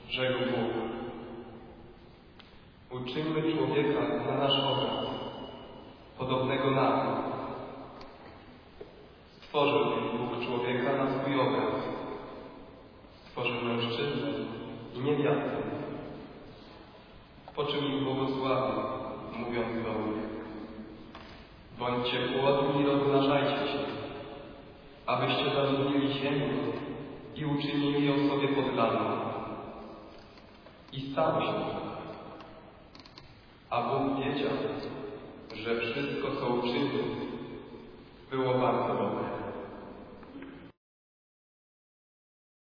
Rzekł Bóg: uczyńmy człowieka na nasz obraz, podobnego nam. Stworzył Bóg człowieka na swój obraz. Stworzył mężczyznę i niewiastę. Po czym ich błogosławił, mówiąc do nich: bądźcie płodni i rozmnażajcie się, abyście zaludnili ziemię i uczynili ją sobie poddaną. I stało się tak. A Bóg wiedział, że wszystko, co uczynił, było bardzo dobre.